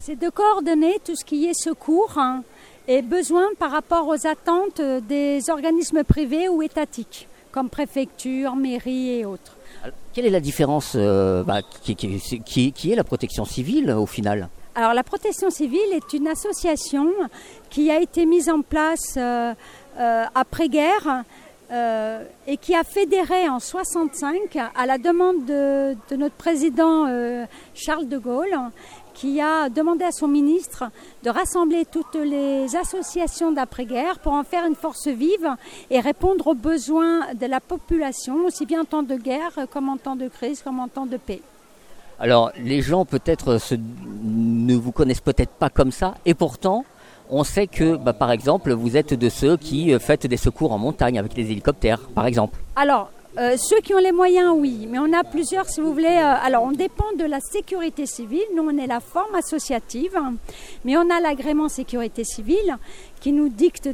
C'est de coordonner tout ce qui est secours et besoin par rapport aux attentes des organismes privés ou étatiques, comme préfecture, mairie et autres. Alors, quelle est la différence qui est la protection civile au final ? Alors la protection civile est une association qui a été mise en place après-guerre et qui a fédéré en 1965 à la demande de notre président Charles de Gaulle, qui a demandé à son ministre de rassembler toutes les associations d'après-guerre pour en faire une force vive et répondre aux besoins de la population, aussi bien en temps de guerre comme en temps de crise, comme en temps de paix. Alors, les gens peut-être ne vous connaissent peut-être pas comme ça, et pourtant, on sait que, par exemple, vous êtes de ceux qui faites des secours en montagne avec les hélicoptères, par exemple. Alors, ceux qui ont les moyens, oui, mais on a plusieurs, si vous voulez. Alors, on dépend de la sécurité civile. Nous, on est la forme associative, mais on a l'agrément sécurité civile qui nous dicte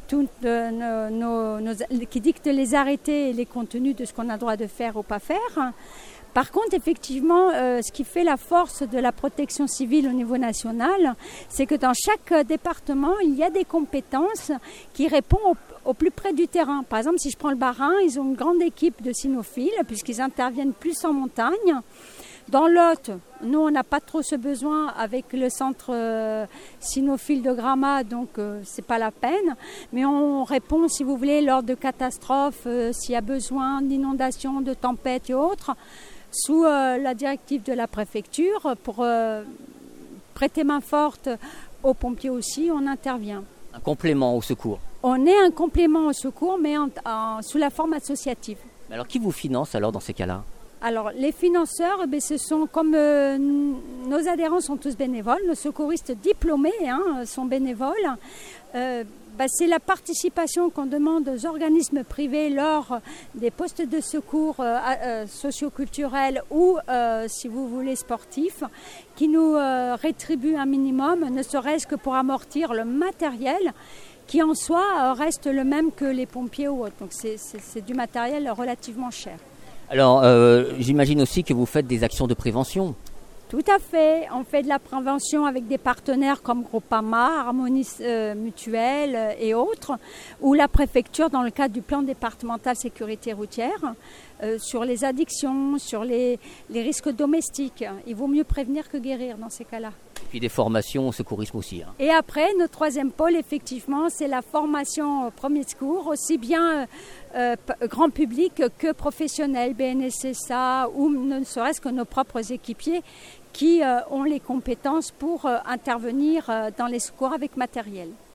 qui dicte les arrêtés et les contenus de ce qu'on a le droit de faire ou pas faire. Par contre, effectivement, ce qui fait la force de la protection civile au niveau national, c'est que dans chaque département, il y a des compétences qui répondent au plus près du terrain. Par exemple, si je prends le Bas-Rhin, ils ont une grande équipe de cynophiles, puisqu'ils interviennent plus en montagne. Dans l'Aude, nous, on n'a pas trop ce besoin avec le centre cynophile de Gramat, donc c'est pas la peine. Mais on répond, si vous voulez, lors de catastrophes, s'il y a besoin d'inondations, de tempêtes et autres, sous la directive de la préfecture, pour prêter main forte aux pompiers aussi, on intervient. Un complément au secours. On est un complément au secours, mais sous la forme associative. Alors, qui vous finance alors dans ces cas-là ? Alors, les financeurs, ce sont comme nos adhérents sont tous bénévoles, nos secouristes diplômés sont bénévoles. C'est la participation qu'on demande aux organismes privés lors des postes de secours socioculturels ou, si vous voulez, sportifs, qui nous rétribuent un minimum, ne serait-ce que pour amortir le matériel qui en soi reste le même que les pompiers ou autres. Donc c'est du matériel relativement cher. Alors, j'imagine aussi que vous faites des actions de prévention. Tout à fait. On fait de la prévention avec des partenaires comme Groupama, Harmonie Mutuelle et autres, ou la préfecture dans le cadre du plan départemental sécurité routière, sur les addictions, sur les risques domestiques. Il vaut mieux prévenir que guérir dans ces cas-là. Et puis des formations au secourisme aussi. Et après, notre troisième pôle, effectivement, c'est la formation au premier secours, aussi bien grand public que professionnel, BNSSA ou ne serait-ce que nos propres équipiers qui ont les compétences pour intervenir dans les secours avec matériel.